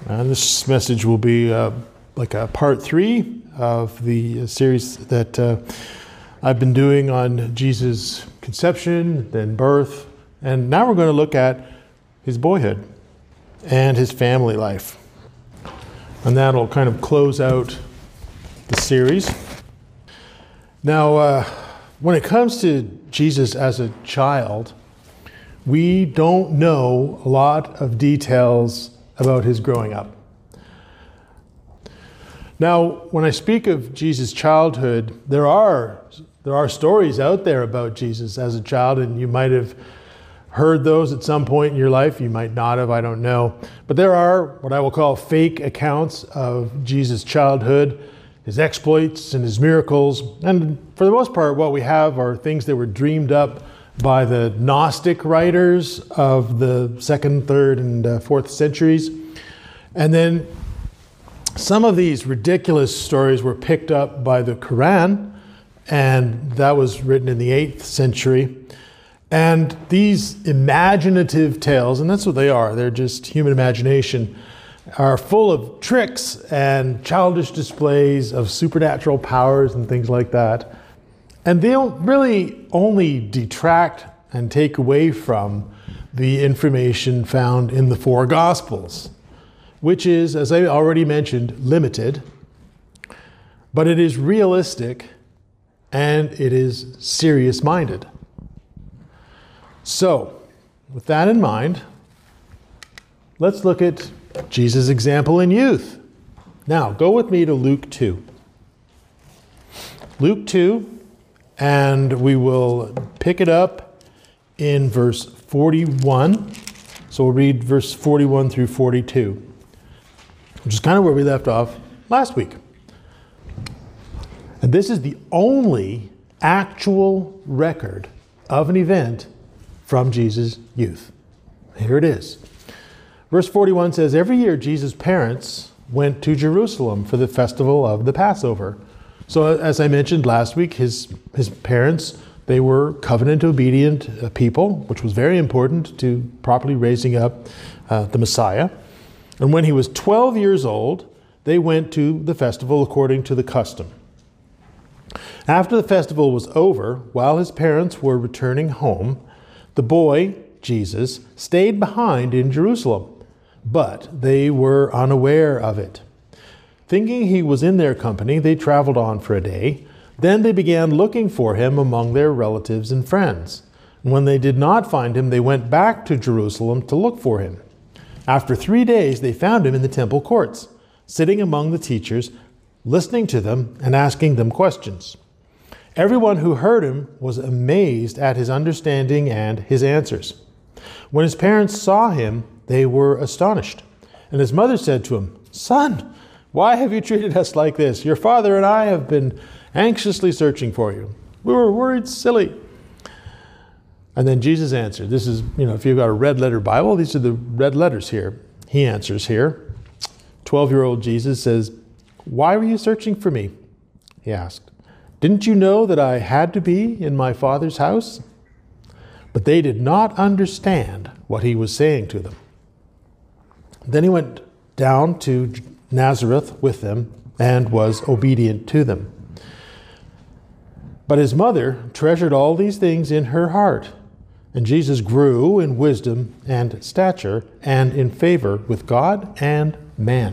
And this message will be like a part 3 of the series that I've been doing on Jesus' conception, then birth, and now we're going to look at his boyhood and his family life. And that'll kind of close out the series. Now, when it comes to Jesus as a child, we don't know a lot of details about his growing up. Now, when I speak of Jesus' childhood, there are stories out there about Jesus as a child, and you might have heard those at some point in your life. You might not have, I don't know. But there are what I will call fake accounts of Jesus' childhood, his exploits and his miracles. And for the most part, what we have are things that were dreamed up by the Gnostic writers of the 2nd, 3rd, and 4th centuries. And then some of these ridiculous stories were picked up by the Quran, and that was written in the 8th century. And these imaginative tales, and that's what they are, they're just human imagination, are full of tricks and childish displays of supernatural powers and things like that. And they'll really only detract and take away from the information found in the 4 Gospels, which is, as I already mentioned, limited, but it is realistic and it is serious-minded. So, with that in mind, let's look at Jesus' example in youth. Now, go with me to Luke 2. Luke 2, and we will pick it up in verse 41. So we'll read verse 41 through 42, which is kind of where we left off last week. And this is the only actual record of an event from Jesus' youth. Here it is. Verse 41 says, every year Jesus' parents went to Jerusalem for the festival of the Passover. So as I mentioned last week, his parents, they were covenant-obedient people, which was very important to properly raising up the Messiah. And when he was 12 years old, they went to the festival according to the custom. After the festival was over, while his parents were returning home, the boy, Jesus, stayed behind in Jerusalem, but they were unaware of it. Thinking he was in their company, they traveled on for a day. Then they began looking for him among their relatives and friends. And when they did not find him, they went back to Jerusalem to look for him. After 3 days, they found him in the temple courts, sitting among the teachers, listening to them and asking them questions. Everyone who heard him was amazed at his understanding and his answers. When his parents saw him, they were astonished. And his mother said to him, "Son, why have you treated us like this? Your father and I have been anxiously searching for you. We were worried silly." And then Jesus answered. This is, if you've got a red letter Bible, these are the red letters here. He answers here. 12-year-old Jesus says, "Why were you searching for me?" He asked. "Didn't you know that I had to be in my Father's house?" But they did not understand what he was saying to them. Then he went down to Nazareth with them and was obedient to them. But his mother treasured all these things in her heart. And Jesus grew in wisdom and stature and in favor with God and man.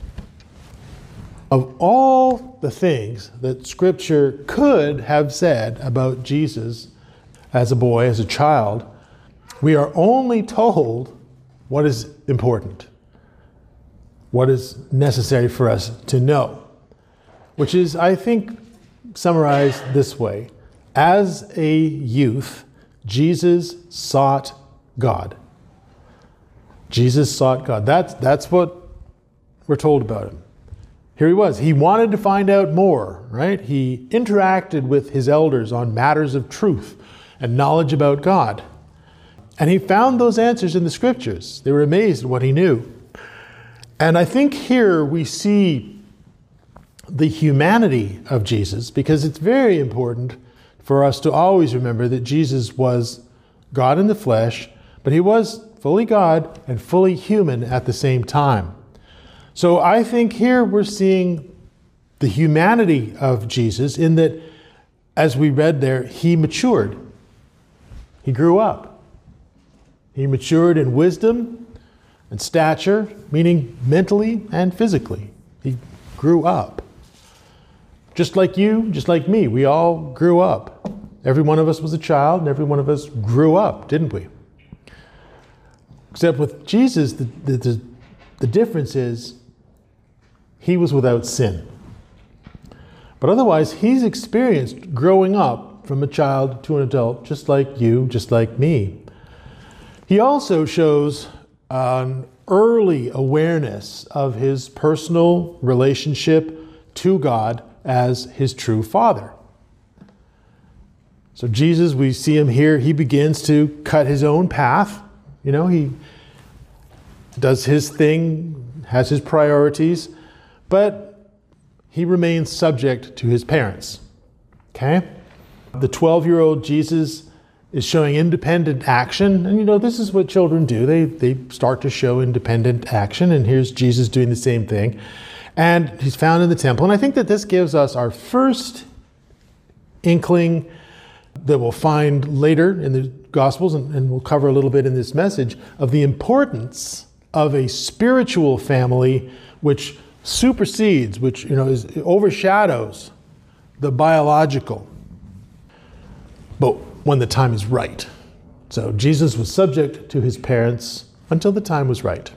Of all the things that Scripture could have said about Jesus as a boy, as a child, we are only told what is important, what is necessary for us to know, which is, I think, summarized this way. As a youth, Jesus sought God. Jesus sought God. That's what we're told about him. Here he was. He wanted to find out more, right? He interacted with his elders on matters of truth and knowledge about God. And he found those answers in the Scriptures. They were amazed at what he knew. And I think here we see the humanity of Jesus, because it's very important for us to always remember that Jesus was God in the flesh, but he was fully God and fully human at the same time. So I think here we're seeing the humanity of Jesus in that, as we read there, he matured. He grew up. He matured in wisdom and stature, meaning mentally and physically. He grew up. Just like you, just like me, we all grew up. Every one of us was a child, and every one of us grew up, didn't we? Except with Jesus, the difference is he was without sin. But otherwise, he's experienced growing up from a child to an adult, just like you, just like me. He also shows an early awareness of his personal relationship to God as his true Father. So Jesus, we see him here, he begins to cut his own path. You know, he does his thing, has his priorities, but he remains subject to his parents. Okay? The 12-year-old Jesus is showing independent action. And you know, this is what children do. They start to show independent action. And here's Jesus doing the same thing. And he's found in the temple. And I think that this gives us our first inkling that we'll find later in the Gospels, and we'll cover a little bit in this message, of the importance of a spiritual family which supersedes, which, you know, overshadows the biological. But when the time is right. So Jesus was subject to his parents until the time was right.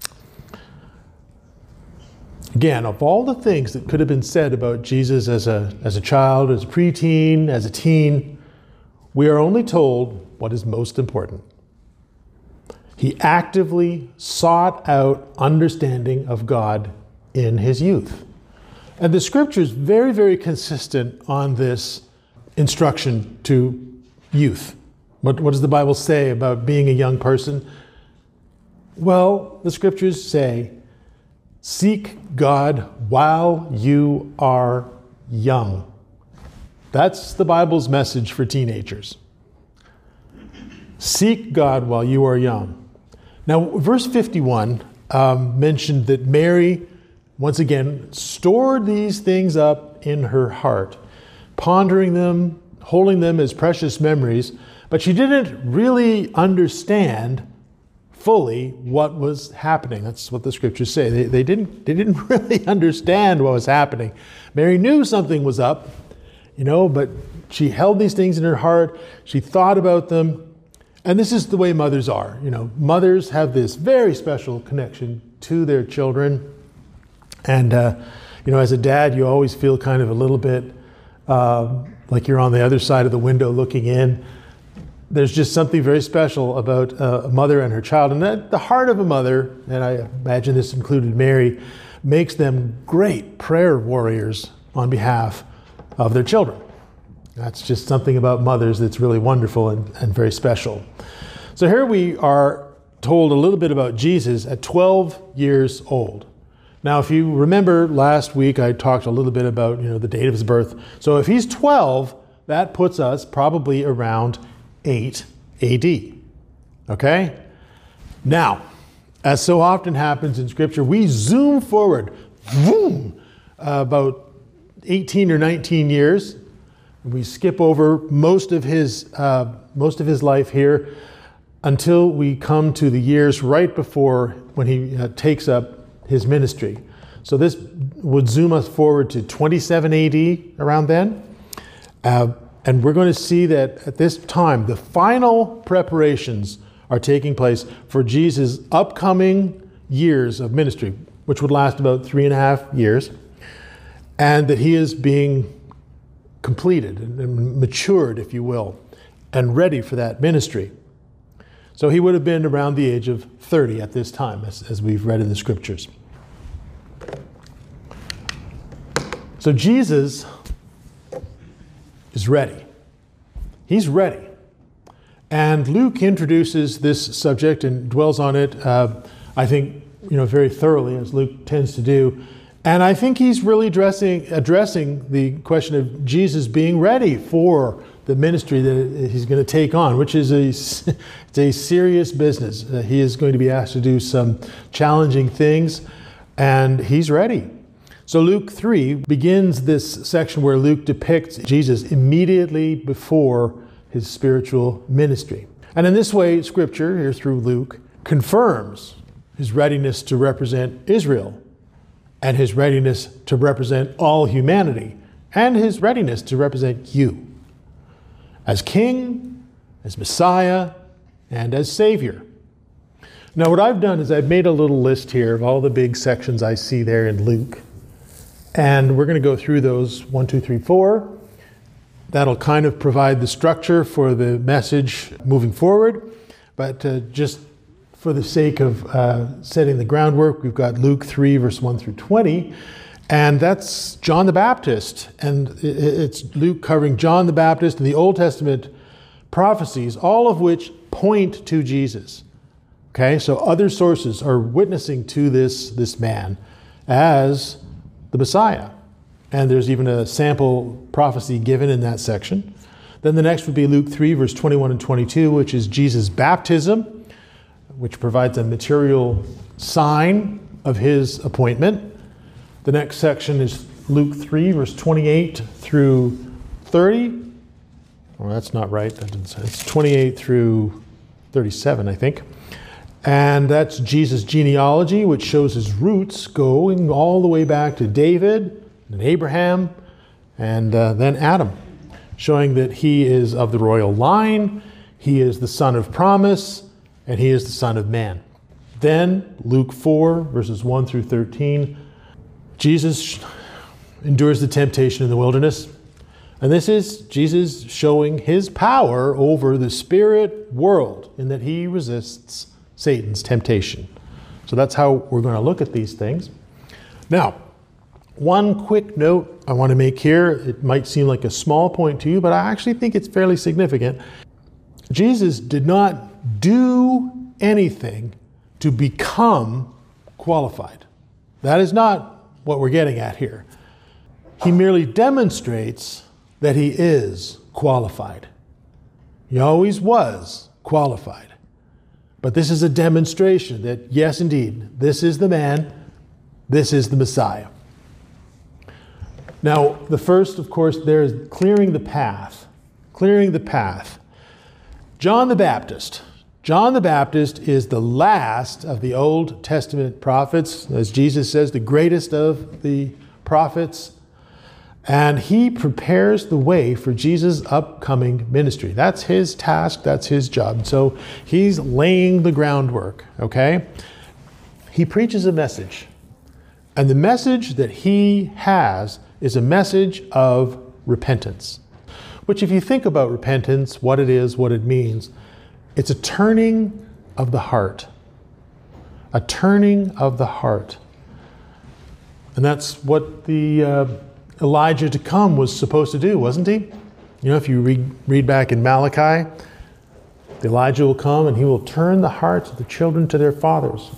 Again, of all the things that could have been said about Jesus as a child, as a preteen, as a teen, we are only told what is most important. He actively sought out understanding of God in his youth. And the scripture is very, very consistent on this instruction to youth. What does the Bible say about being a young person? Well, the scriptures say, seek God while you are young. That's the Bible's message for teenagers. Seek God while you are young. Now, verse 51 mentioned that Mary, once again, stored these things up in her heart, pondering them, holding them as precious memories, but she didn't really understand fully what was happening. That's what the scriptures say. They didn't really understand what was happening. Mary knew something was up, you know, but she held these things in her heart. She thought about them. And this is the way mothers are. You know, mothers have this very special connection to their children. And, you know, as a dad, you always feel kind of a little bit like you're on the other side of the window looking in. There's just something very special about a mother and her child. And that the heart of a mother, and I imagine this included Mary, makes them great prayer warriors on behalf of their children. That's just something about mothers that's really wonderful and very special. So here we are told a little bit about Jesus at 12 years old. Now, if you remember last week, I talked a little bit about, you know, the date of his birth. So if he's 12, that puts us probably around 8 AD. Okay? Now, as so often happens in Scripture, we zoom forward, about 18 or 19 years. We skip over most of his life here until we come to the years right before when he takes up his ministry. So this would zoom us forward to 27 AD, around then. And we're going to see that at this time, the final preparations are taking place for Jesus' upcoming years of ministry, which would last about 3.5 years, and that he is being completed and matured, if you will, and ready for that ministry. So he would have been around the age of 30 at this time, as we've read in the scriptures. So Jesus is ready. He's ready. And Luke introduces this subject and dwells on it, I think, you know, very thoroughly, as Luke tends to do. And I think he's really addressing the question of Jesus being ready for the ministry that he's going to take on, which is it's a serious business. He is going to be asked to do some challenging things. and he's ready. So Luke 3 begins this section where Luke depicts Jesus immediately before his spiritual ministry. And in this way, Scripture, here through Luke, confirms his readiness to represent Israel, and his readiness to represent all humanity, and his readiness to represent you as King, as Messiah, and as Savior. Now what I've done is I've made a little list here of all the big sections I see there in Luke. And we're going to go through those 1, 2, 3, 4. That'll kind of provide the structure for the message moving forward. But just for the sake of setting the groundwork, we've got Luke 3, verse 1 through 20. And that's John the Baptist. And it's Luke covering John the Baptist and the Old Testament prophecies, all of which point to Jesus. Okay, so other sources are witnessing to this man as the Messiah. And there's even a sample prophecy given in that section. Then the next would be Luke 3, verse 21 and 22, which is Jesus' baptism, which provides a material sign of his appointment. The next section is Luke 3, verse 28 through 30. Well, that's not right. That didn't say. It's 28 through 37, I think. And that's Jesus' genealogy, which shows his roots going all the way back to David and Abraham and then Adam, showing that he is of the royal line, he is the son of promise, and he is the son of man. Then Luke 4, verses 1 through 13, Jesus endures the temptation in the wilderness. And this is Jesus showing his power over the spirit world in that he resists Satan's temptation. So that's how we're going to look at these things. Now, one quick note I want to make here. It might seem like a small point to you, but I actually think it's fairly significant. Jesus did not do anything to become qualified. That is not what we're getting at here. He merely demonstrates that he is qualified. He always was qualified. But this is a demonstration that, yes, indeed, this is the man, this is the Messiah. Now, the first, of course, there is clearing the path. Clearing the path. John the Baptist. John the Baptist is the last of the Old Testament prophets, as Jesus says, the greatest of the prophets. And he prepares the way for Jesus' upcoming ministry. That's his task, that's his job. So he's laying the groundwork, okay? He preaches a message. And the message that he has is a message of repentance. Which, if you think about repentance, what it is, what it means, it's a turning of the heart. A turning of the heart. And that's what the Elijah to come was supposed to do, wasn't he? You know, if you read back in Malachi, Elijah will come and he will turn the hearts of the children to their fathers.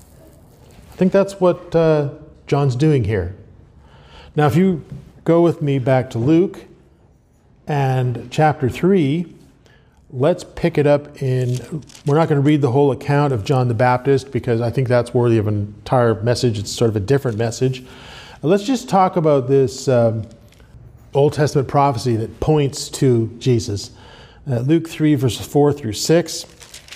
I think that's what John's doing here. Now, if you go with me back to Luke and chapter 3, let's pick it up in, we're not going to read the whole account of John the Baptist because I think that's worthy of an entire message. It's sort of a different message. Let's just talk about this Old Testament prophecy that points to Jesus. Luke 3, verses 4 through 6.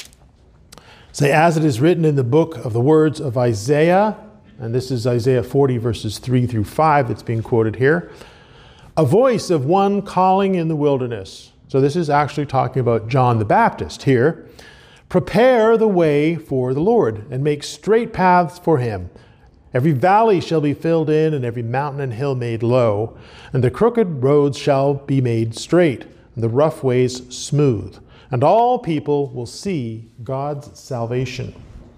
Say, as it is written in the book of the words of Isaiah, and this is Isaiah 40, verses 3 through 5 that's being quoted here. A voice of one calling in the wilderness. So this is actually talking about John the Baptist here. Prepare the way for the Lord and make straight paths for him. Every valley shall be filled in, and every mountain and hill made low, and the crooked roads shall be made straight, and the rough ways smooth, and all people will see God's salvation.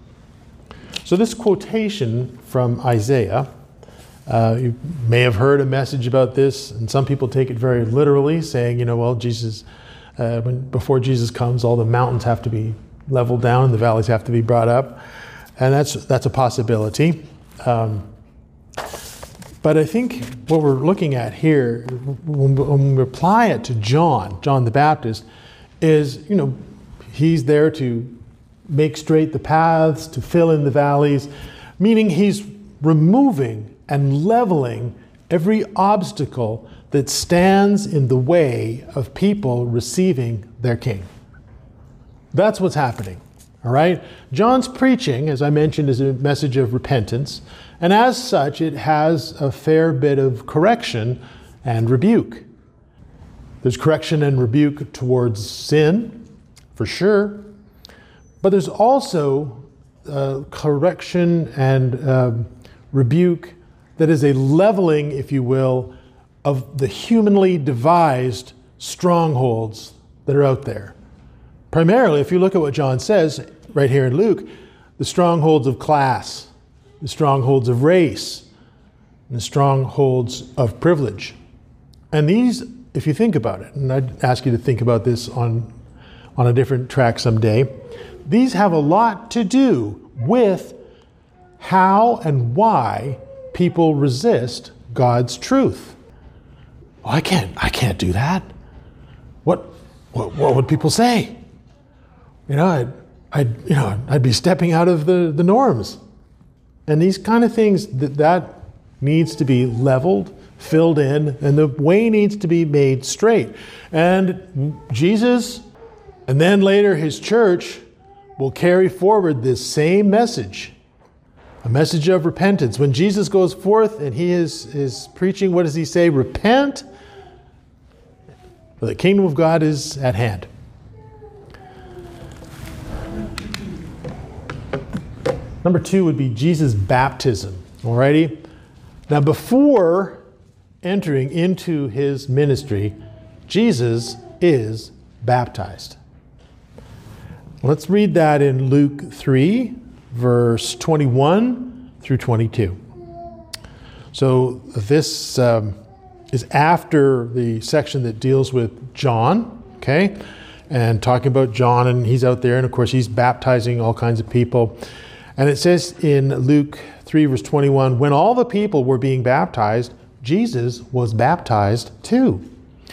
So this quotation from Isaiah, you may have heard a message about this, and some people take it very literally, saying, well, Jesus, before Jesus comes, all the mountains have to be leveled down and the valleys have to be brought up, and that's a possibility. But I think what we're looking at here, when we apply it to John the Baptist, is, he's there to make straight the paths, to fill in the valleys, meaning he's removing and leveling every obstacle that stands in the way of people receiving their King. That's what's happening, all right? John's preaching, as I mentioned, is a message of repentance, and as such, it has a fair bit of correction and rebuke. There's correction and rebuke towards sin, for sure, but there's also correction and rebuke that is a leveling, if you will, of the humanly devised strongholds that are out there. Primarily, if you look at what John says right here in Luke, the strongholds of class, the strongholds of race, and the strongholds of privilege. And these, if you think about it, and I'd ask you to think about this on a different track someday, these have a lot to do with how and why people resist God's truth. Oh, I can't do that. What would people say? I'd be stepping out of the norms. And these kind of things, that needs to be leveled, filled in, and the way needs to be made straight. And Jesus, and then later his church, will carry forward this same message. A message of repentance. When Jesus goes forth and he is preaching, what does he say? Repent, for the kingdom of God is at hand. Number 2 would be Jesus' baptism. Alrighty? Now, before entering into his ministry, Jesus is baptized. Let's read that in Luke 3, verse 21 through 22. So this is after the section that deals with John, okay? And talking about John, and he's out there, and of course he's baptizing all kinds of people. And it says in Luke 3, verse 21, when all the people were being baptized, Jesus was baptized too.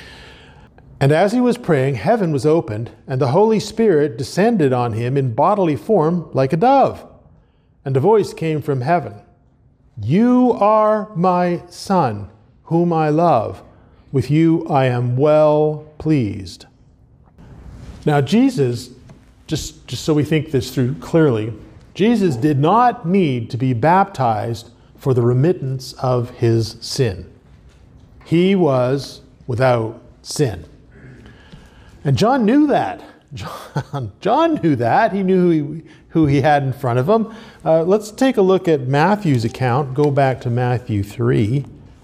And as he was praying, heaven was opened, and the Holy Spirit descended on him in bodily form like a dove. And a voice came from heaven, "You are my Son, whom I love. With you I am well pleased." Now Jesus, just so we think this through clearly, Jesus did not need to be baptized for the remittance of his sin. He was without sin. And John knew that. John knew that. He knew who he had in front of him. Let's take a look at Matthew's account. Go back to Matthew 3.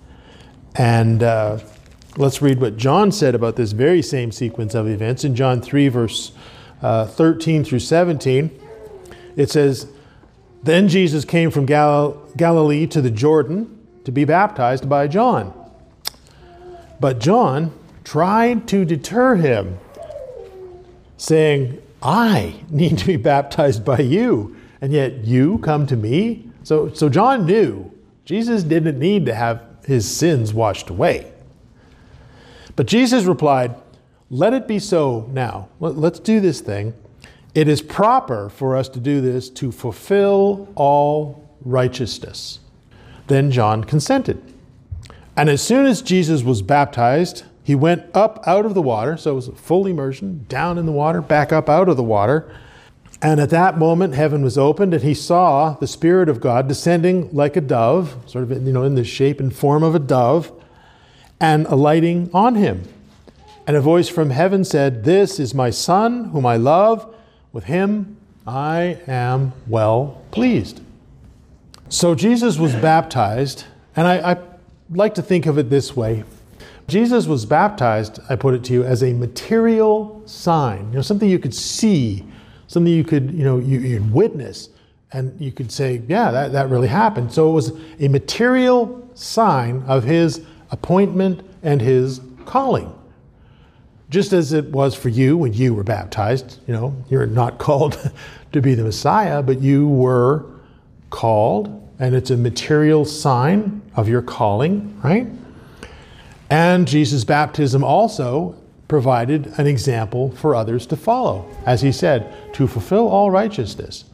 And let's read what John said about this very same sequence of events. In John 3, verse 13 through 17, it says, "Then Jesus came from Galilee to the Jordan to be baptized by John. But John tried to deter him, saying, 'I need to be baptized by you, and yet you come to me?'" So John knew Jesus didn't need to have his sins washed away. But Jesus replied, "Let it be so now. Let's do this thing. It is proper for us to do this to fulfill all righteousness." Then John consented. And as soon as Jesus was baptized, he went up out of the water. So it was a full immersion, down in the water, back up out of the water. And at that moment, heaven was opened, and he saw the Spirit of God descending like a dove, sort of in the shape and form of a dove, and alighting on him. And a voice from heaven said, "This is my Son, whom I love. With him I am well pleased." So Jesus was baptized, and I like to think of it this way. Jesus was baptized, I put it to you, as a material sign. Something you could see, something you could, you'd witness, and you could say, yeah, that really happened. So it was a material sign of his appointment and his calling. Just as it was for you when you were baptized. You're not called to be the Messiah, but you were called, and it's a material sign of your calling, right? And Jesus' baptism also provided an example for others to follow. As he said, to fulfill all righteousness.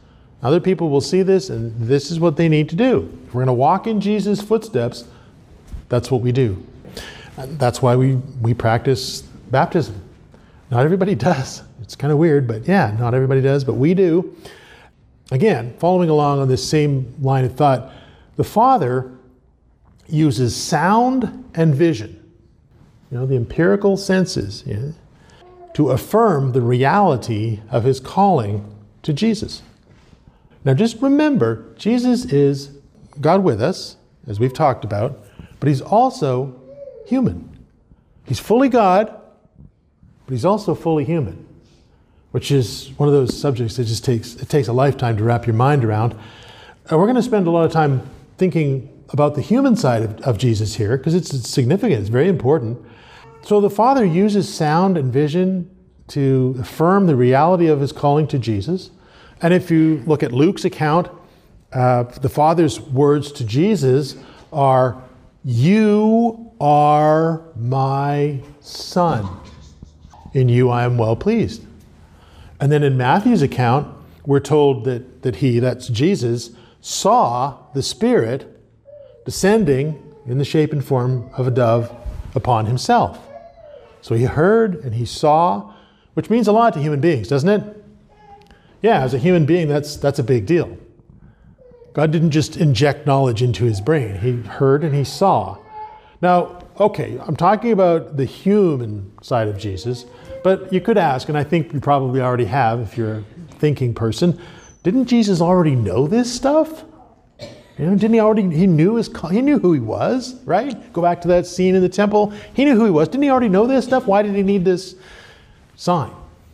Other people will see this, and this is what they need to do. If we're going to walk in Jesus' footsteps, that's what we do. And that's why we practice baptism. Not everybody does. It's kind of weird, but yeah, not everybody does, but we do. Again, following along on this same line of thought, the Father uses sound and vision, the empirical senses, to affirm the reality of his calling to Jesus. Now just remember, Jesus is God with us, as we've talked about, but he's also human. He's fully God, but he's also fully human, which is one of those subjects that just takes a lifetime to wrap your mind around. And we're going to spend a lot of time thinking about the human side of Jesus here, because it's significant, it's very important. So the Father uses sound and vision to affirm the reality of his calling to Jesus. And if you look at Luke's account, the Father's words to Jesus are, "You are my Son. In you I am well pleased." And then in Matthew's account, we're told that he, that's Jesus, saw the Spirit descending in the shape and form of a dove upon himself. So he heard and he saw, which means a lot to human beings, doesn't it? Yeah, as a human being, that's a big deal. God didn't just inject knowledge into his brain. He heard and he saw. Now, okay, I'm talking about the human side of Jesus, but you could ask, and I think you probably already have if you're a thinking person, didn't Jesus already know this stuff? Didn't he knew who he was, right? Go back to that scene in the temple. He knew who he was. Didn't he already know this stuff? Why did he need this sign?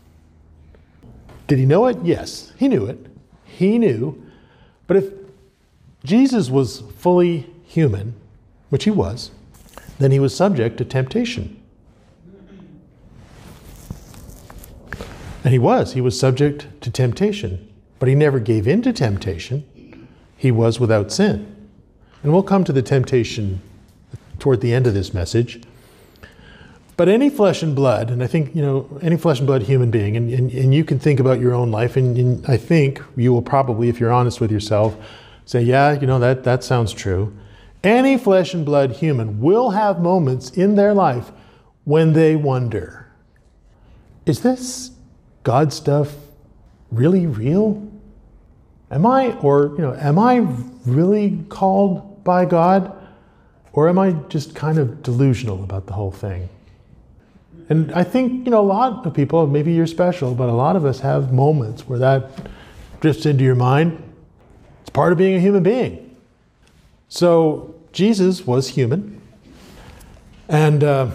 Did he know it? Yes, he knew it. He knew. But if Jesus was fully human, which he was, then he was subject to temptation. And he was subject to temptation, but he never gave in to temptation. He was without sin. And we'll come to the temptation toward the end of this message. But any flesh and blood, and I think, any flesh and blood human being, and you can think about your own life, and I think you will probably, if you're honest with yourself, say, yeah, that sounds true. Any flesh and blood human will have moments in their life when they wonder, is this God stuff really real? Am I really called by God? Or am I just kind of delusional about the whole thing? And I think, a lot of people, maybe you're special, but a lot of us have moments where that drifts into your mind. It's part of being a human being. So Jesus was human. And I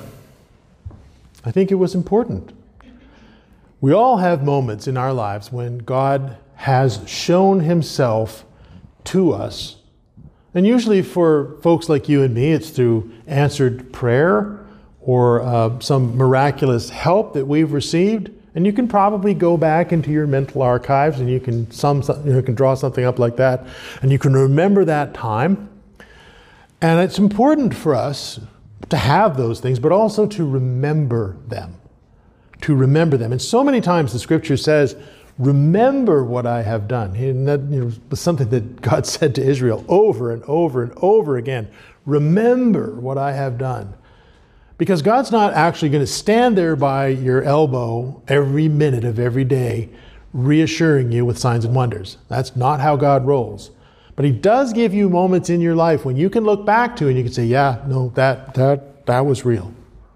think it was important. We all have moments in our lives when God has shown himself to us. And usually for folks like you and me, it's through answered prayer or some miraculous help that we've received. And you can probably go back into your mental archives and you can draw something up like that, and you can remember that time. And it's important for us to have those things, but also to remember them. To remember them. And so many times the scripture says, remember what I have done. And that was something that God said to Israel over and over and over again. Remember what I have done. Because God's not actually going to stand there by your elbow every minute of every day, reassuring you with signs and wonders. That's not how God rolls. But he does give you moments in your life when you can look back to and you can say, yeah, no, that was real.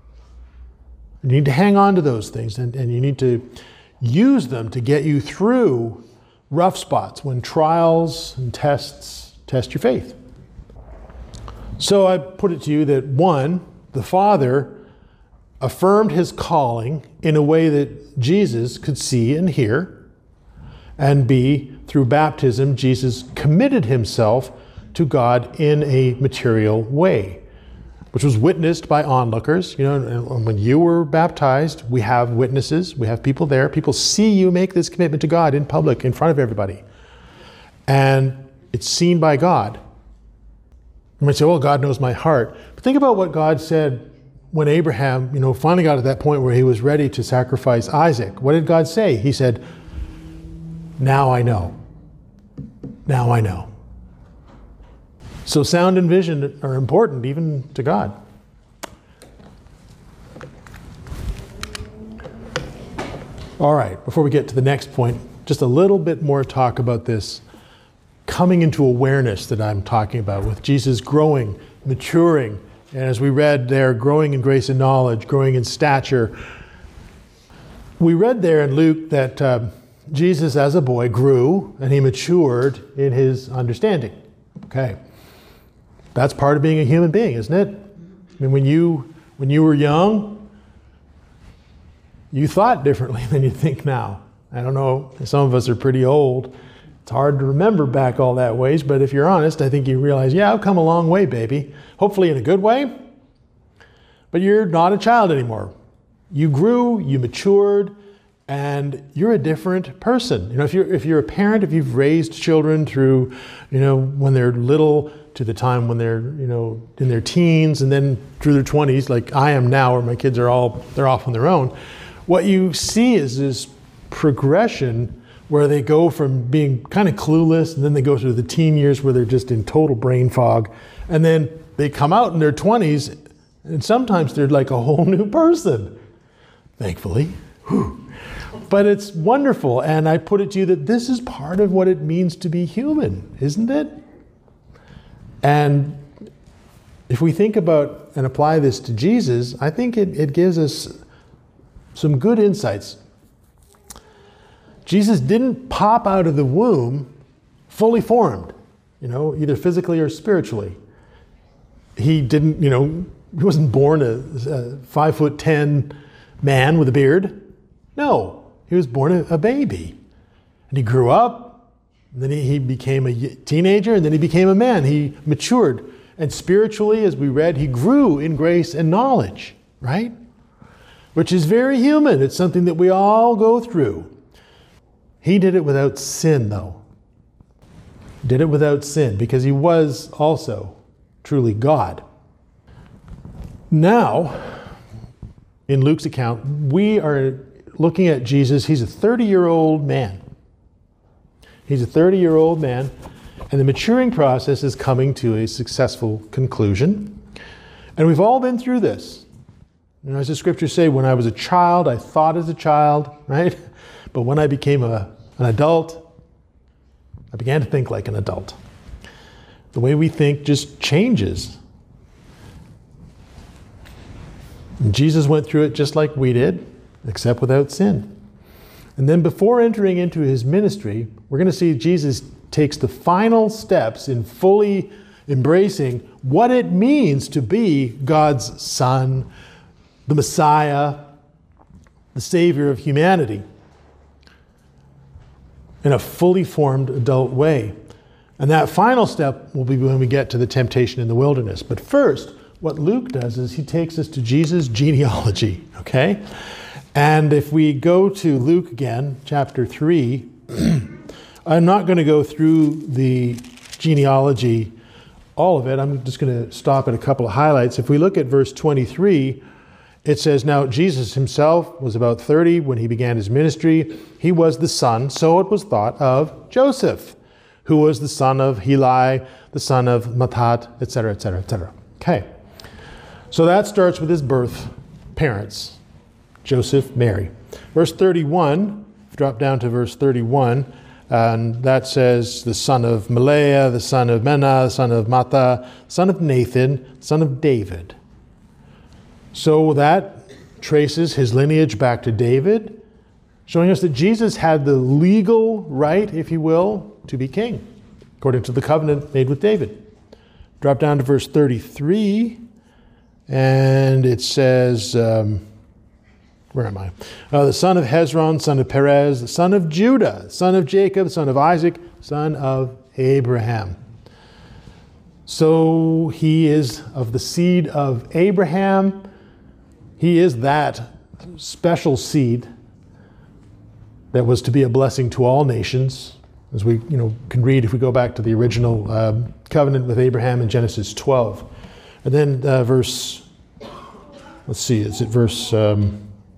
You need to hang on to those things, and you need to use them to get you through rough spots when trials and tests test your faith. So I put it to you that one, the Father affirmed his calling in a way that Jesus could see and hear. And B, through baptism, Jesus committed himself to God in a material way, which was witnessed by onlookers. And when you were baptized, we have witnesses, we have people there. People see you make this commitment to God in public, in front of everybody. And it's seen by God. You might say, well, God knows my heart. But think about what God said when Abraham, finally got to that point where he was ready to sacrifice Isaac. What did God say? He said, now I know. Now I know. So sound and vision are important even to God. All right, before we get to the next point, just a little bit more talk about this coming into awareness that I'm talking about, with Jesus growing, maturing, and as we read there, growing in grace and knowledge, growing in stature. We read there in Luke that Jesus as a boy grew and he matured in his understanding. Okay. That's part of being a human being, isn't it? I mean, when you were young, you thought differently than you think now. I don't know, some of us are pretty old. It's hard to remember back all that ways, but if you're honest, I think you realize, yeah, I've come a long way, baby. Hopefully in a good way. But you're not a child anymore. You grew, you matured, and you're a different person. You know, if you're a parent, if you've raised children through, when they're little to the time when they're, in their teens and then through their 20s, like I am now, where my kids they're off on their own. What you see is this progression where they go from being kind of clueless, and then they go through the teen years where they're just in total brain fog, and then they come out in their 20s, and sometimes they're like a whole new person, thankfully. Whew. But it's wonderful, and I put it to you that this is part of what it means to be human, isn't it? And if we think about and apply this to Jesus, I think it gives us some good insights. Jesus didn't pop out of the womb fully formed, either physically or spiritually. He didn't, he wasn't born a 5'10" man with a beard. No, he was born a baby. And he grew up, and then he became a teenager, and then he became a man. He matured. And spiritually, as we read, he grew in grace and knowledge, right? Which is very human. It's something that we all go through. He did it without sin, though. Did it without sin, because he was also truly God. Now, in Luke's account, we are looking at Jesus. He's a 30-year-old man. He's a 30-year-old man, and the maturing process is coming to a successful conclusion. And we've all been through this. As the scriptures say, when I was a child, I thought as a child, right? But when I became an adult, I began to think like an adult. The way we think just changes. And Jesus went through it just like we did, except without sin. And then before entering into his ministry, we're going to see Jesus takes the final steps in fully embracing what it means to be God's Son, the Messiah, the Savior of humanity, in a fully formed adult way. And that final step will be when we get to the temptation in the wilderness. But first, what Luke does is he takes us to Jesus' genealogy, okay? And if we go to Luke again, chapter 3, I'm not going to go through the genealogy, all of it. I'm just going to stop at a couple of highlights. If we look at verse 23, it says, now Jesus himself was about 30 when he began his ministry. He was the son, so it was thought, of Joseph, who was the son of Heli, the son of Matthat, etc., etc., etc. Okay. So that starts with his birth parents, Joseph, Mary. Verse 31, drop down to verse 31, and that says the son of Malaiah, the son of Menah, the son of Mattha, son of Nathan, son of David. So that traces his lineage back to David, showing us that Jesus had the legal right, if you will, to be king, according to the covenant made with David. Drop down to verse 33, and it says, where am I? The son of Hezron, son of Perez, the son of Judah, son of Jacob, son of Isaac, son of Abraham. So he is of the seed of Abraham. He is that special seed that was to be a blessing to all nations, as we can read if we go back to the original covenant with Abraham in Genesis 12. And then verse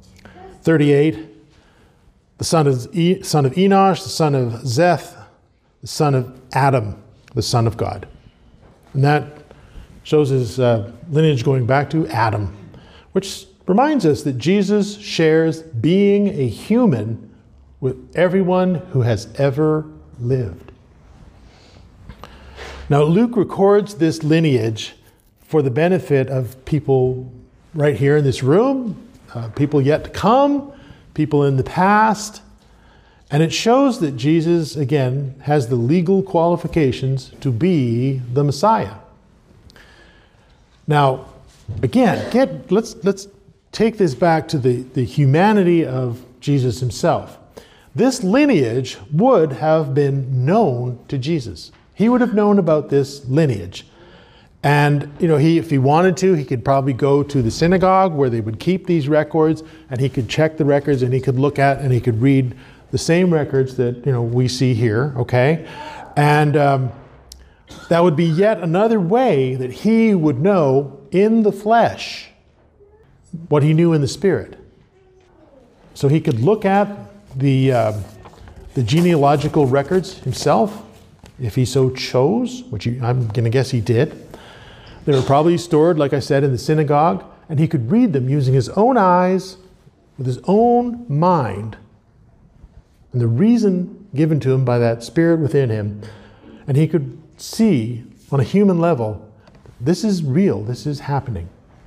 38, the son of Enosh, the son of Zeth, the son of Adam, the son of God. And that shows his lineage going back to Adam, which reminds us that Jesus shares being a human with everyone who has ever lived. Now, Luke records this lineage for the benefit of people right here in this room, people yet to come, people in the past. And it shows that Jesus, again, has the legal qualifications to be the Messiah. Now, again, let's take this back to the humanity of Jesus himself. This lineage would have been known to Jesus. He would have known about this lineage. And, if he wanted to, he could probably go to the synagogue where they would keep these records, and he could check the records, and he could look at and he could read the same records that, we see here, okay? And that would be yet another way that he would know in the flesh what he knew in the spirit. So he could look at the genealogical records himself, if he so chose, which I'm going to guess he did. They were probably stored, like I said, in the synagogue, and he could read them using his own eyes, with his own mind, and the reason given to him by that spirit within him. And he could see on a human level, this is real, this is happening.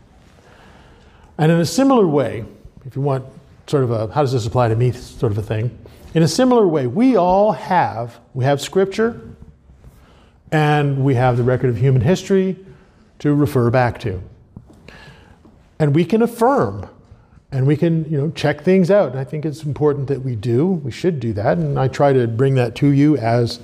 And in a similar way, if you want sort of a, how does this apply to me sort of a thing, in a similar way, we have scripture, and we have the record of human history to refer back to. And we can affirm, and we can, check things out. And I think it's important that we do. We should do that. And I try to bring that to you as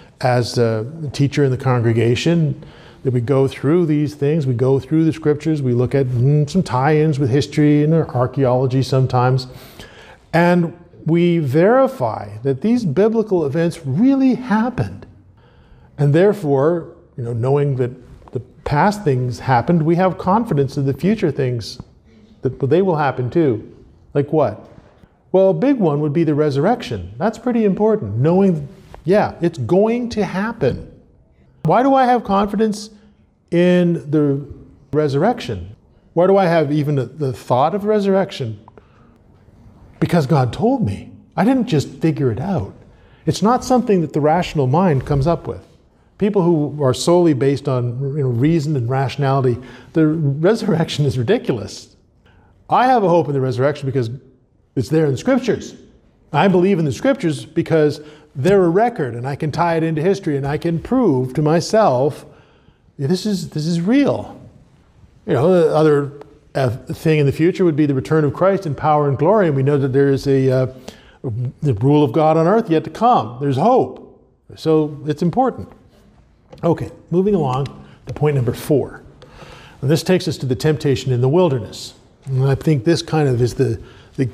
a teacher in the congregation, that we go through these things. We go through the scriptures. We look at some tie-ins with history and archaeology sometimes. And we verify that these biblical events really happened. And therefore, knowing that the past things happened, we have confidence in the future things that they will happen too. Like what? Well, a big one would be the resurrection. That's pretty important. Knowing, it's going to happen. Why do I have confidence in the resurrection? Why do I have even the thought of resurrection? Because God told me. I didn't just figure it out. It's not something that the rational mind comes up with. People who are solely based on reason and rationality, the resurrection is ridiculous. I have a hope in the resurrection because it's there in the scriptures. I believe in the scriptures because they're a record, and I can tie it into history, and I can prove to myself this is real. The other thing in the future would be the return of Christ in power and glory, and we know that there is the rule of God on earth yet to come. There's hope. So it's important. Okay, moving along to point number 4. And this takes us to the temptation in the wilderness. And I think this kind of is the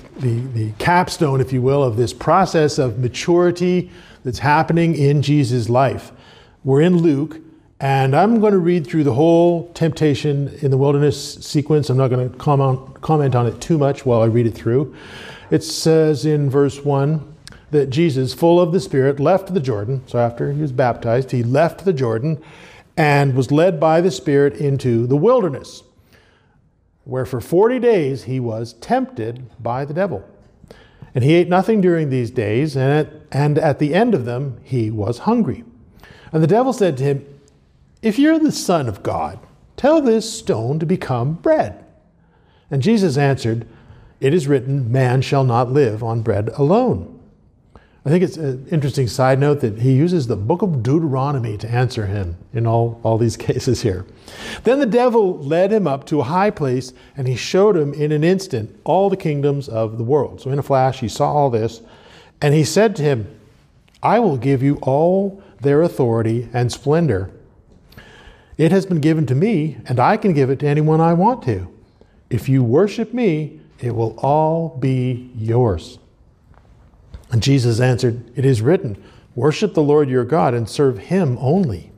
capstone, if you will, of this process of maturity that's happening in Jesus' life. We're in Luke, and I'm going to read through the whole temptation in the wilderness sequence. I'm not going to comment on it too much while I read it through. It says in verse 1 that Jesus, full of the Spirit, left the Jordan. So after he was baptized, he left the Jordan and was led by the Spirit into the wilderness, where for 40 days he was tempted by the devil. And he ate nothing during these days, and at the end of them he was hungry. And the devil said to him, "If you're the Son of God, tell this stone to become bread." And Jesus answered, "It is written, man shall not live on bread alone." I think it's an interesting side note that he uses the book of Deuteronomy to answer him in all these cases here. Then the devil led him up to a high place, and he showed him in an instant all the kingdoms of the world. So in a flash, he saw all this, and he said to him, "I will give you all their authority and splendor. It has been given to me, and I can give it to anyone I want to. If you worship me, it will all be yours." And Jesus answered, "It is written, worship the Lord your God and serve him only."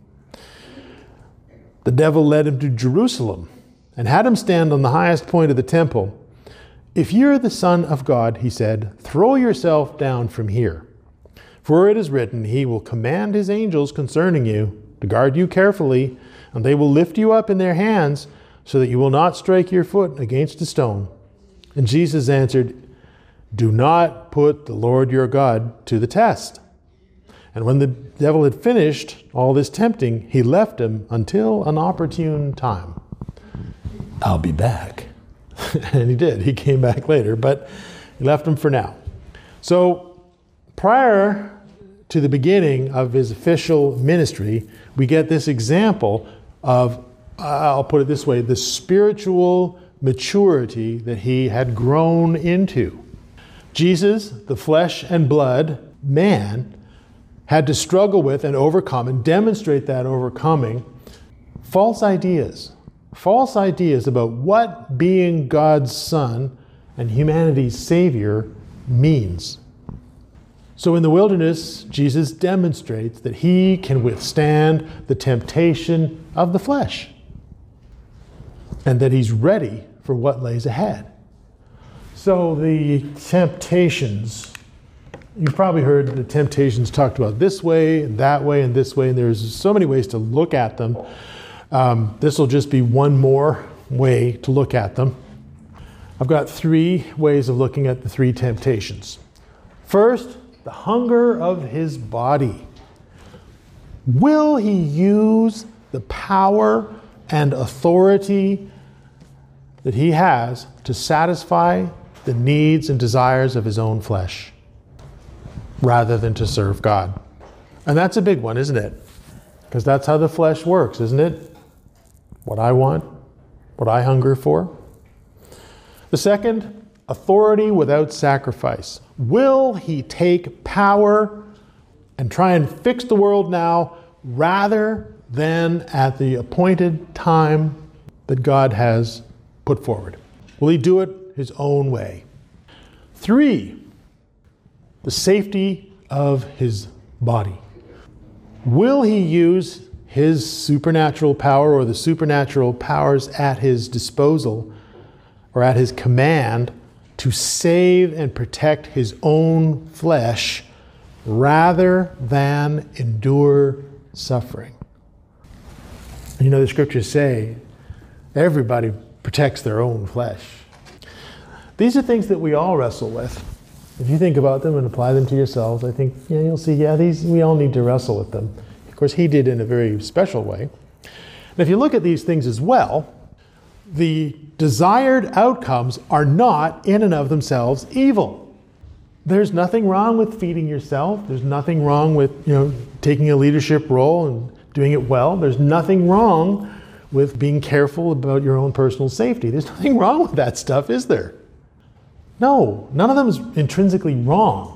The devil led him to Jerusalem and had him stand on the highest point of the temple. "If you're the Son of God," he said, "throw yourself down from here. For it is written, He will command His angels concerning you to guard you carefully, and they will lift you up in their hands so that you will not strike your foot against a stone. And Jesus answered, Do not put the Lord your God to the test. And when the devil had finished all this tempting, he left him until an opportune time. I'll be back. And he did. He came back later, but he left him for now. So prior to the beginning of his official ministry, we get this example of, I'll put it this way, the spiritual maturity that he had grown into. Jesus, the flesh and blood man, had to struggle with and overcome and demonstrate that overcoming false ideas about what being God's Son and humanity's Savior means. So in the wilderness, Jesus demonstrates that he can withstand the temptation of the flesh and that he's ready for what lays ahead. So the temptations, you've probably heard the temptations talked about this way and that way and this way, and there's so many ways to look at them. This will just be one more way to look at them. I've got 3 ways of looking at the 3 temptations. First, the hunger of his body. Will he use the power and authority that he has to satisfy the needs and desires of his own flesh rather than to serve God? And that's a big one, isn't it? Because that's how the flesh works, isn't it? What I want, what I hunger for. The second, authority without sacrifice. Will he take power and try and fix the world now rather than at the appointed time that God has put forward? Will he do it his own way? 3, the safety of his body. Will he use his supernatural power or the supernatural powers at his disposal or at his command to save and protect his own flesh rather than endure suffering? You know, the scriptures say everybody protects their own flesh. These are things that we all wrestle with. If you think about them and apply them to yourselves, I think you'll see, we all need to wrestle with them. Of course, he did in a very special way. And if you look at these things as well, the desired outcomes are not in and of themselves evil. There's nothing wrong with feeding yourself. There's nothing wrong with, taking a leadership role and doing it well. There's nothing wrong with being careful about your own personal safety. There's nothing wrong with that stuff, is there? No, none of them is intrinsically wrong.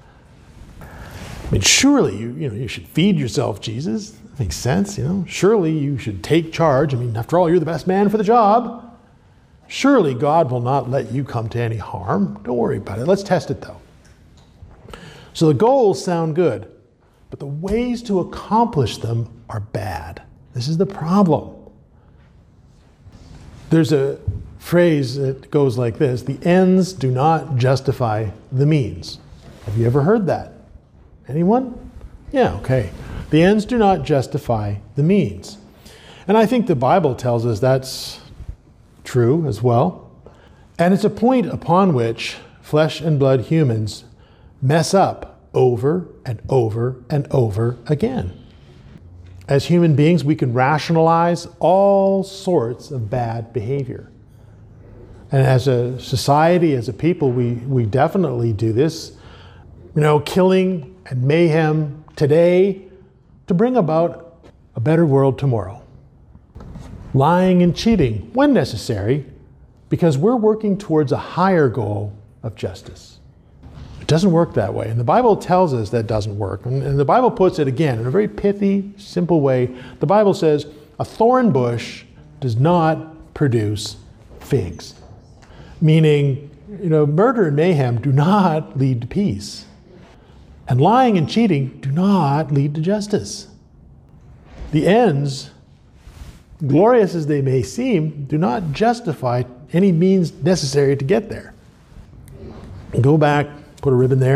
I mean, surely you should feed yourself, Jesus. That makes sense, Surely you should take charge. I mean, after all, you're the best man for the job. Surely God will not let you come to any harm. Don't worry about it. Let's test it, though. So the goals sound good, but the ways to accomplish them are bad. This is the problem. There's a phrase that goes like this: the ends do not justify the means. Have you ever heard that? Anyone? Yeah, okay. The ends do not justify the means. And I think the Bible tells us that's true as well. And it's a point upon which flesh and blood humans mess up over and over and over again. As human beings, we can rationalize all sorts of bad behavior. And as a society, as a people, we definitely do this. Killing and mayhem today to bring about a better world tomorrow. Lying and cheating when necessary, because we're working towards a higher goal of justice. It doesn't work that way. And the Bible tells us that doesn't work. And the Bible puts it again in a very pithy, simple way. The Bible says, a thorn bush does not produce figs. Meaning, murder and mayhem do not lead to peace. And lying and cheating do not lead to justice. The ends, glorious as they may seem, do not justify any means necessary to get there. Go back, put a ribbon there,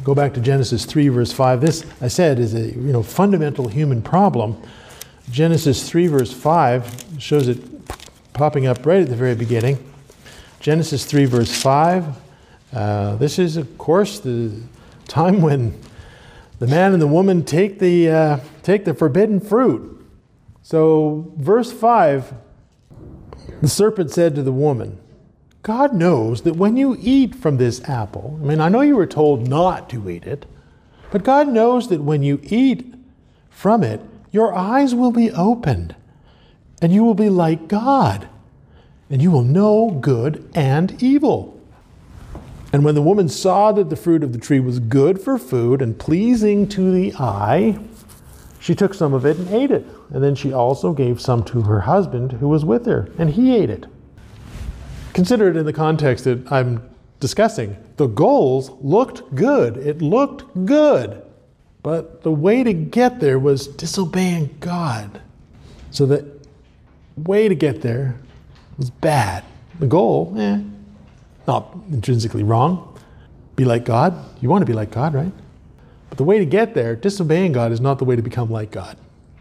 Go back to Genesis 3, verse 5. This, I said, is a fundamental human problem. Genesis 3, verse 5 shows it popping up right at the very beginning. Genesis 3, verse 5. This is, of course, the time when the man and the woman take the forbidden fruit. So, verse 5, the serpent said to the woman, God knows that when you eat from this apple, I know you were told not to eat it, but God knows that when you eat from it, your eyes will be opened, and you will be like God, and you will know good and evil. And when the woman saw that the fruit of the tree was good for food and pleasing to the eye, she took some of it and ate it. And then she also gave some to her husband who was with her, and he ate it. Consider it in the context that I'm discussing. The goals looked good. It looked good. But the way to get there was disobeying God. So the way to get there was bad. The goal, not intrinsically wrong. Be like God. You want to be like God, right? But the way to get there, disobeying God, is not the way to become like God.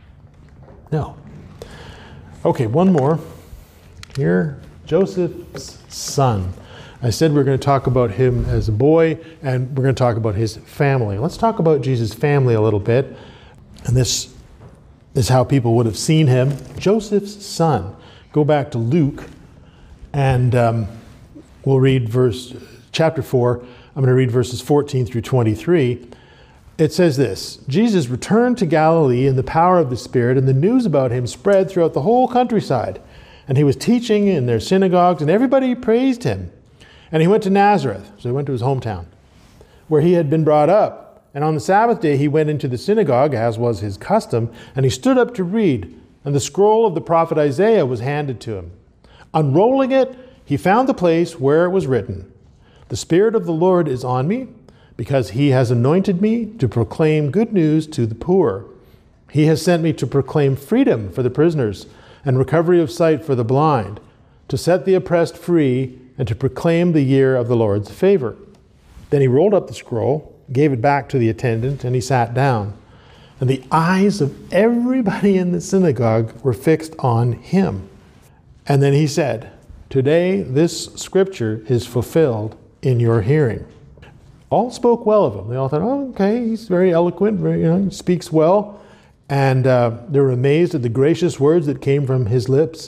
No. Okay, one more. Here, Joseph's son. I said we're going to talk about him as a boy, and we're going to talk about his family. Let's talk about Jesus' family a little bit. And this is how people would have seen him. Joseph's son. Go back to Luke, and we'll read chapter 4. I'm going to read verses 14 through 23. It says this: Jesus returned to Galilee in the power of the Spirit, and the news about him spread throughout the whole countryside. And he was teaching in their synagogues, and everybody praised him. And he went to Nazareth, so he went to his hometown, where he had been brought up. And on the Sabbath day he went into the synagogue, as was his custom, and he stood up to read. And the scroll of the prophet Isaiah was handed to him. Unrolling it, he found the place where it was written, "The Spirit of the Lord is on me, because he has anointed me to proclaim good news to the poor. He has sent me to proclaim freedom for the prisoners and recovery of sight for the blind, to set the oppressed free, and to proclaim the year of the Lord's favor." Then he rolled up the scroll, gave it back to the attendant, and he sat down. And the eyes of everybody in the synagogue were fixed on him. And then he said, "Today this scripture is fulfilled in your hearing." All spoke well of him. They all thought, "Oh, okay, he's very eloquent, he speaks well." And they were amazed at the gracious words that came from his lips.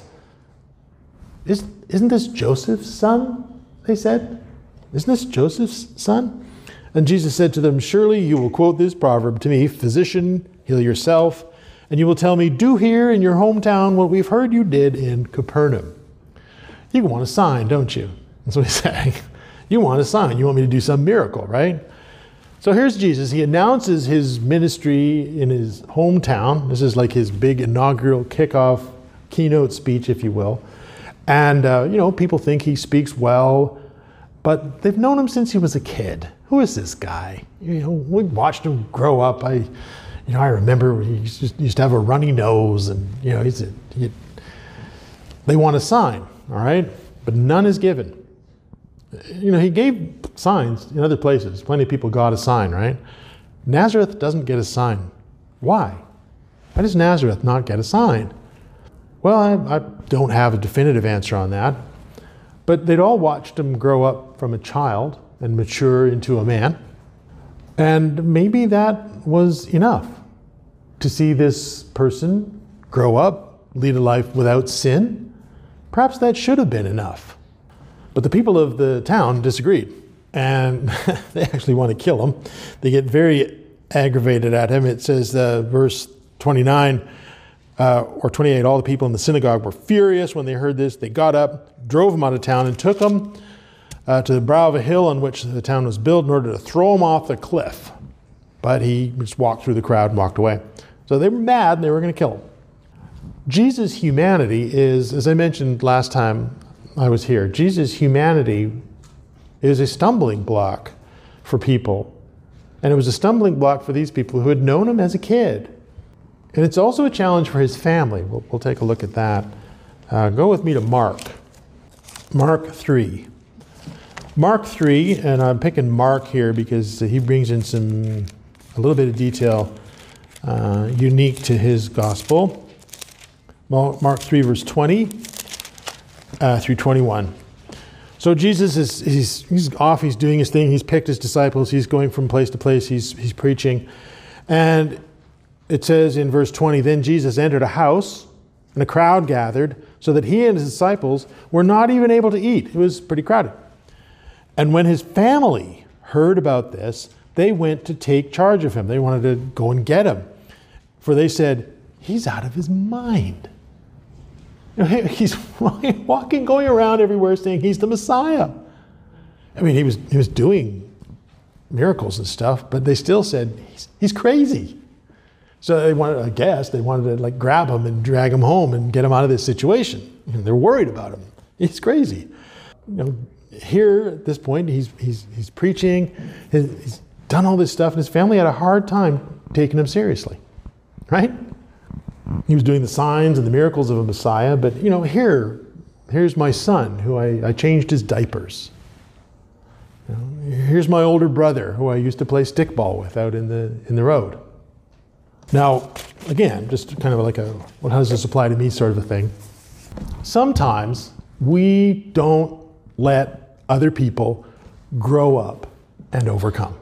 Isn't this Joseph's son? They said. Isn't this Joseph's son? And Jesus said to them, "Surely you will quote this proverb to me, 'Physician, heal yourself.' And you will tell me, 'Do here in your hometown what we've heard you did in Capernaum.'" You want a sign, don't you? That's what he's saying. You want a sign. You want me to do some miracle, right? So here's Jesus. He announces his ministry in his hometown. This is like his big inaugural kickoff keynote speech, if you will. And, people think he speaks well, but they've known him since he was a kid. Who is this guy? We watched him grow up. I remember he used to have a runny nose, and, they want a sign, all right? But none is given. He gave signs in other places. Plenty of people got a sign, right? Nazareth doesn't get a sign. Why? Why does Nazareth not get a sign? Well, I don't have a definitive answer on that. But they'd all watched him grow up from a child and mature into a man. And maybe that was enough to see this person grow up, lead a life without sin. Perhaps that should have been enough. But the people of the town disagreed, and they actually want to kill him. They get very aggravated at him. It says, verse 29 or 28, all the people in the synagogue were furious when they heard this. They got up, drove him out of town, and took him to the brow of a hill on which the town was built in order to throw him off the cliff. But he just walked through the crowd and walked away. So they were mad, and they were going to kill him. Jesus' humanity is, as I mentioned last time I was here, Jesus' humanity is a stumbling block for people. And it was a stumbling block for these people who had known him as a kid. And it's also a challenge for his family. We'll take a look at that. Go with me to Mark. Mark 3. Mark 3, and I'm picking Mark here because he brings in a little bit of detail unique to his gospel. Mark 3, verse 20 through 21. So Jesus he's off, he's doing his thing, he's picked his disciples, he's going from place to place, he's preaching. And it says in verse 20, then Jesus entered a house, and a crowd gathered, so that he and his disciples were not even able to eat. It was pretty crowded. And when his family heard about this, they went to take charge of him. They wanted to go and get him. For they said, he's out of his mind. He's walking, going around everywhere saying he's the Messiah. I mean, he was doing miracles and stuff, but they still said he's crazy. So they wanted to grab him and drag him home and get him out of this situation. They're worried about him. He's crazy. Here at this point, he's preaching. He's done all this stuff, and his family had a hard time taking him seriously, right? He was doing the signs and the miracles of a Messiah, but here's my son who I changed his diapers. Here's my older brother who I used to play stickball with out in the road. Now, again, just kind of like how does this apply to me sort of a thing. Sometimes we don't let other people grow up and overcome.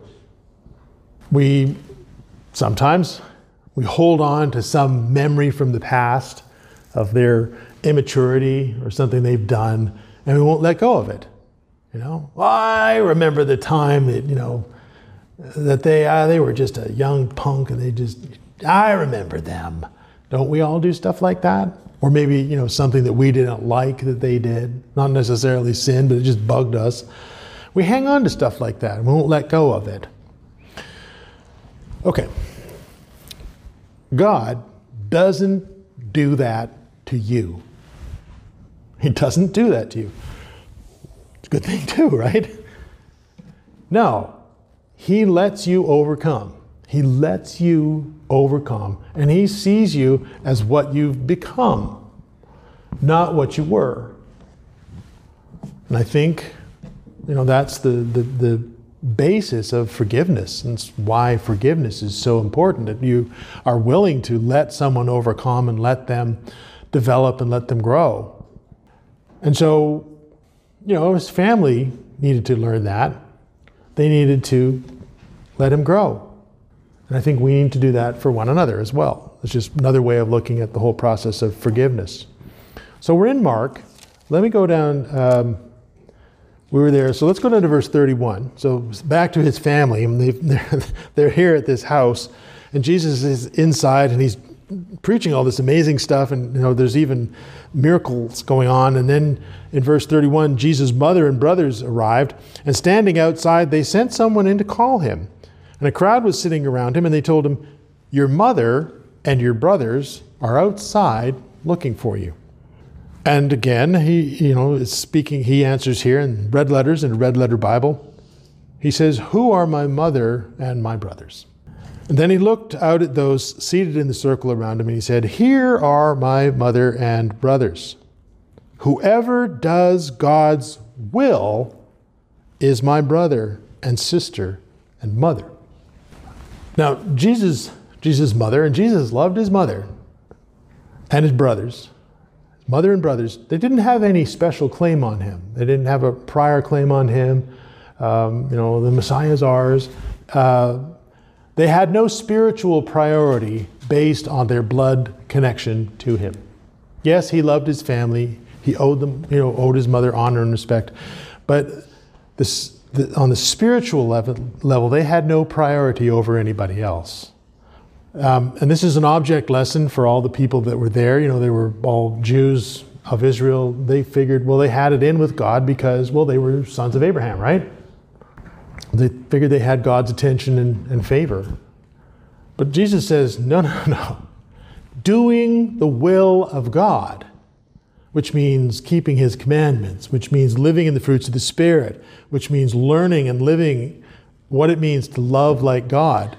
Sometimes we hold on to some memory from the past of their immaturity or something they've done, and we won't let go of it. I remember the time that they were just a young punk, and I remember them. Don't we all do stuff like that? Or maybe, something that we didn't like that they did, not necessarily sin, but it just bugged us. We hang on to stuff like that and we won't let go of it. Okay. God doesn't do that to you. He doesn't do that to you. It's a good thing too, right? No. He lets you overcome. He lets you overcome. And he sees you as what you've become, not what you were. And I think, that's the basis of forgiveness. And it's why forgiveness is so important, that you are willing to let someone overcome and let them develop and let them grow. And so, his family needed to learn that. They needed to let him grow. And I think we need to do that for one another as well. It's just another way of looking at the whole process of forgiveness. So we're in Mark. Let me go down. We were there. So let's go down to verse 31. So back to his family. And they're here at this house. And Jesus is inside and he's preaching all this amazing stuff. And there's even miracles going on. And then in verse 31, Jesus' mother and brothers arrived. And standing outside, they sent someone in to call him. And a crowd was sitting around him, and they told him, your mother and your brothers are outside looking for you. And again, he is speaking, he answers here in red letters in a red letter Bible. He says, who are my mother and my brothers? And then he looked out at those seated in the circle around him, and he said, here are my mother and brothers. Whoever does God's will is my brother and sister and mother. Now, Jesus' mother, and Jesus loved his mother and his brothers, his mother and brothers, they didn't have any special claim on him. They didn't have a prior claim on him. The Messiah is ours. They had no spiritual priority based on their blood connection to him. Yes, he loved his family. He owed his mother honor and respect. But on the spiritual level, they had no priority over anybody else. And this is an object lesson for all the people that were there. They were all Jews of Israel. They figured, they had it in with God because, they were sons of Abraham, right? They figured they had God's attention and favor. But Jesus says, no. Doing the will of God, which means keeping his commandments, which means living in the fruits of the Spirit, which means learning and living what it means to love like God.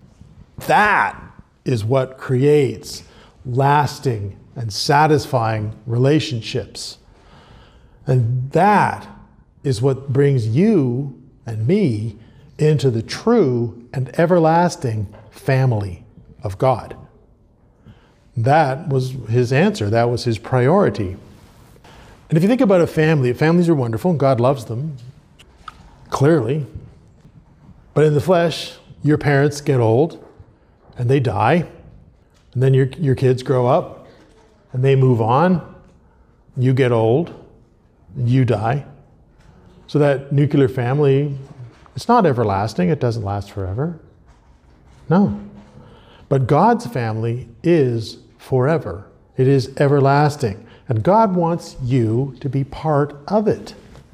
That is what creates lasting and satisfying relationships. And that is what brings you and me into the true and everlasting family of God. That was his answer. That was his priority. And if you think about a family, families are wonderful and God loves them, clearly. But in the flesh, your parents get old and they die. And then your kids grow up and they move on. You get old and you die. So that nuclear family, it's not everlasting. It doesn't last forever. No. But God's family is forever. It is everlasting. And God wants you to be part of it.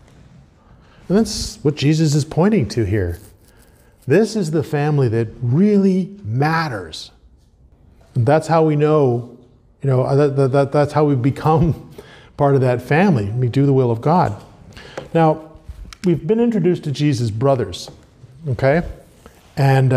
And that's what Jesus is pointing to here. This is the family that really matters. And that's how we know, that's how we become part of that family. We do the will of God. Now, we've been introduced to Jesus' brothers, okay? And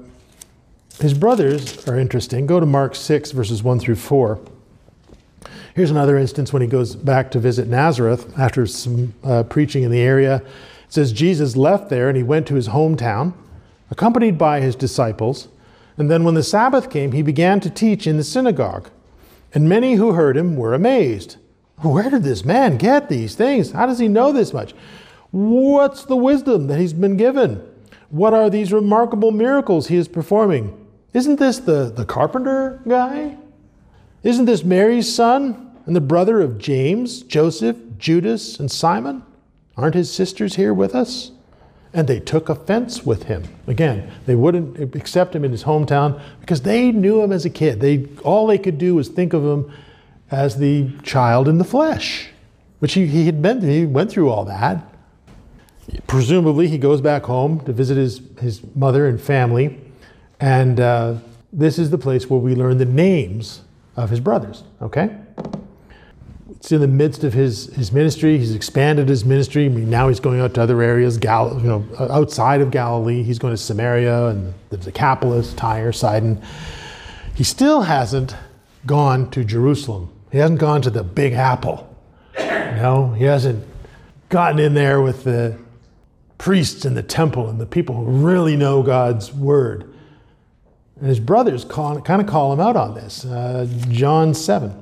his brothers are interesting. Go to Mark 6, verses 1 through 4. Here's another instance when he goes back to visit Nazareth after some preaching in the area. It says, Jesus left there and he went to his hometown, accompanied by his disciples. And then when the Sabbath came, he began to teach in the synagogue. And many who heard him were amazed. Where did this man get these things? How does he know this much? What's the wisdom that he's been given? What are these remarkable miracles he is performing? Isn't this the carpenter guy? Isn't this Mary's son and the brother of James, Joseph, Judas, and Simon? Aren't his sisters here with us? And they took offense with him. Again, they wouldn't accept him in his hometown because they knew him as a kid. All they could do was think of him as the child in the flesh, which he went through all that. Presumably, he goes back home to visit his mother and family. And this is the place where we learn the names of his brothers, okay? It's in the midst of his ministry. He's expanded his ministry. I mean, now he's going out to other areas, outside of Galilee. He's going to Samaria and the Decapolis, Tyre, Sidon. He still hasn't gone to Jerusalem. He hasn't gone to the Big Apple. He hasn't gotten in there with the priests in the temple and the people who really know God's word. And his brothers kind of call him out on this. John 7,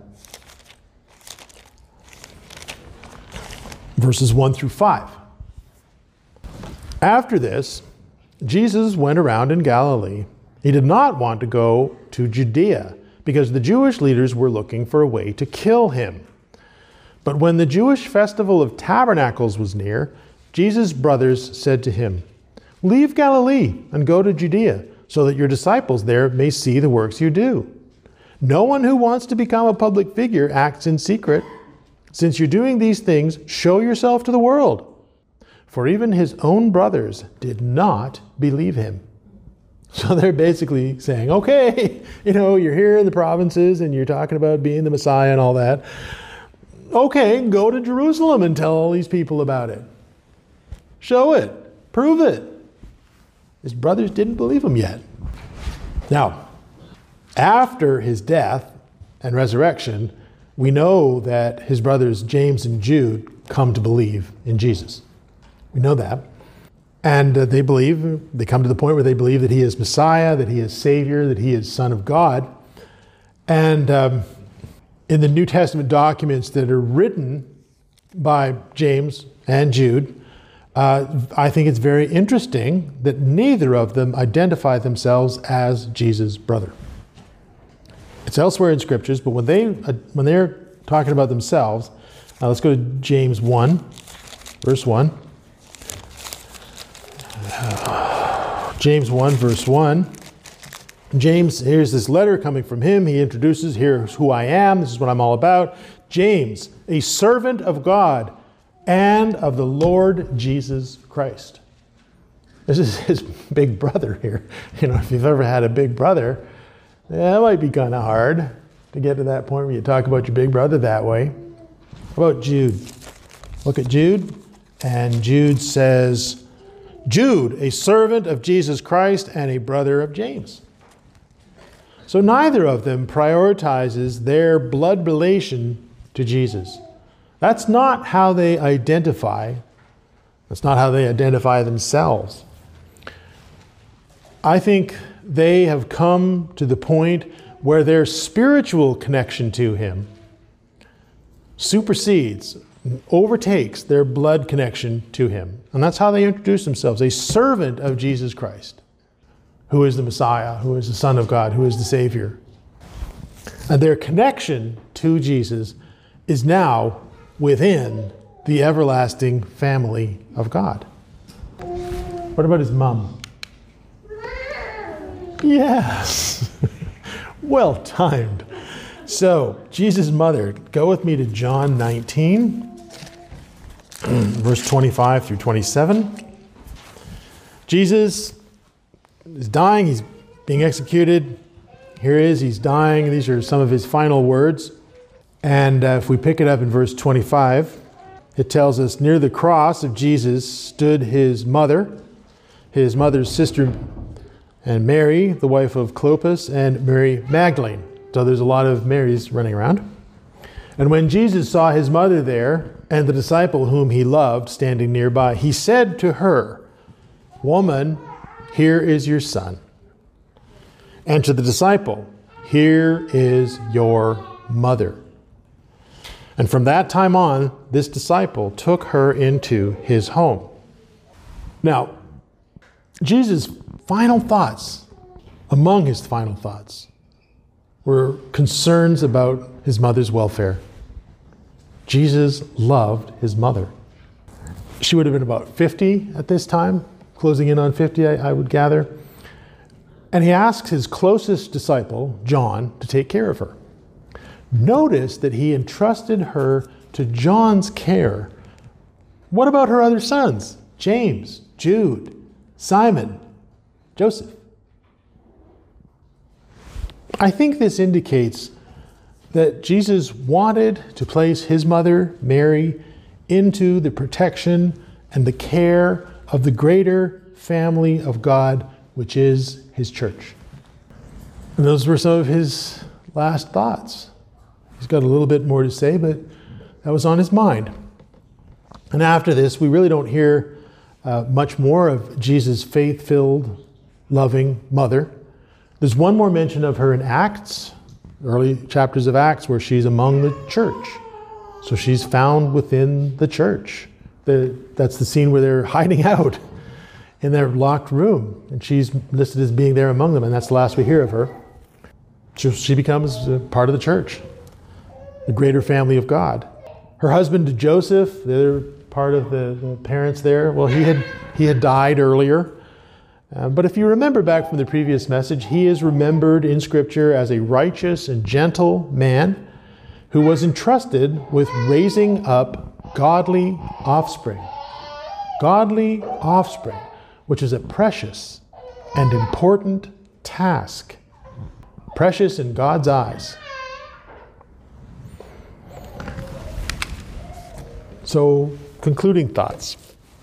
verses 1 through 5. After this, Jesus went around in Galilee. He did not want to go to Judea because the Jewish leaders were looking for a way to kill him. But when the Jewish festival of tabernacles was near, Jesus' brothers said to him, "Leave Galilee and go to Judea, so that your disciples there may see the works you do. No one who wants to become a public figure acts in secret. Since you're doing these things, show yourself to the world." For even his own brothers did not believe him. So they're basically saying, okay, you're here in the provinces and you're talking about being the Messiah and all that. Okay, go to Jerusalem and tell all these people about it. Show it. Prove it. His brothers didn't believe him yet. Now, after his death and resurrection, we know that his brothers James and Jude come to believe in Jesus. We know that. And they come to the point where they believe that he is Messiah, that he is Savior, that he is Son of God. And in the New Testament documents that are written by James and Jude, I think it's very interesting that neither of them identify themselves as Jesus' brother. It's elsewhere in scriptures, but when they're talking about themselves, let's go to James 1, verse 1. James 1, verse 1. James, here's this letter coming from him. He introduces, here's who I am. This is what I'm all about. James, a servant of God and of the Lord Jesus Christ. This is his big brother here. If you've ever had a big brother, it might be kind of hard to get to that point where you talk about your big brother that way. How about Jude? Look at Jude. And Jude says, Jude, a servant of Jesus Christ and a brother of James. So neither of them prioritizes their blood relation to Jesus. That's not how they identify That's not how they identify themselves. I think they have come to the point where their spiritual connection to him supersedes, overtakes their blood connection to him. And that's how they introduce themselves, a servant of Jesus Christ, who is the Messiah, who is the Son of God, who is the Savior. And their connection to Jesus is now within the everlasting family of God. What about his mom? Yes. Well timed. So, Jesus' mother, go with me to John 19, verse 25 through 27. Jesus is dying. He's being executed. Here he is. He's dying. These are some of his final words. And if we pick it up in verse 25, it tells us, near the cross of Jesus stood his mother's sister, and Mary, the wife of Clopas, and Mary Magdalene. So there's a lot of Marys running around. And when Jesus saw his mother there, and the disciple whom he loved standing nearby, he said to her, "Woman, here is your son." And to the disciple, "Here is your mother." And from that time on, this disciple took her into his home. Now, Jesus' final thoughts, among his final thoughts, were concerns about his mother's welfare. Jesus loved his mother. She would have been about 50 at this time, closing in on 50, I would gather. And he asks his closest disciple, John, to take care of her. Notice that he entrusted her to John's care. What about her other sons? James, Jude, Simon, Joseph. I think this indicates that Jesus wanted to place his mother, Mary, into the protection and the care of the greater family of God, which is his church. And those were some of his last thoughts. He's got a little bit more to say, but that was on his mind. And after this, we really don't hear much more of Jesus' faith-filled, loving mother. There's one more mention of her in Acts, early chapters of Acts, where she's among the church. So she's found within the church. That's the scene where they're hiding out in their locked room, and she's listed as being there among them, and that's the last we hear of her. She becomes a part of the church, the greater family of God. Her husband Joseph, the other part of the parents there, well, he had died earlier. But if you remember back from the previous message, he is remembered in Scripture as a righteous and gentle man who was entrusted with raising up godly offspring. Godly offspring, which is a precious and important task. Precious in God's eyes. So, concluding thoughts.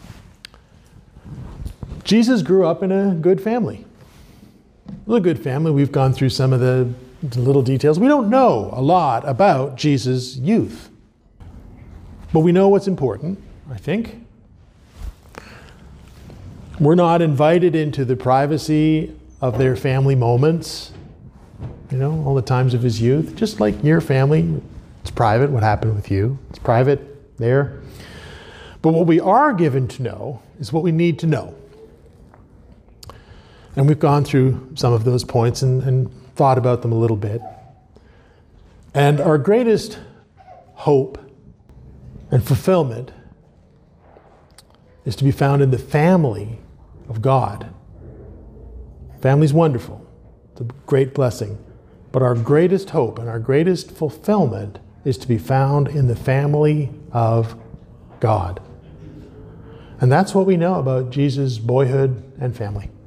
Jesus grew up in a good family. It was a good family. We've gone through some of the little details. We don't know a lot about Jesus' youth. But we know what's important, I think. We're not invited into the privacy of their family moments, all the times of his youth. Just like your family, it's private what happened with you. It's private there. But what we are given to know is what we need to know. And we've gone through some of those points and thought about them a little bit. And our greatest hope and fulfillment is to be found in the family of God. Family's wonderful. It's a great blessing. But our greatest hope and our greatest fulfillment is to be found in the family of God. And that's what we know about Jesus' boyhood and family.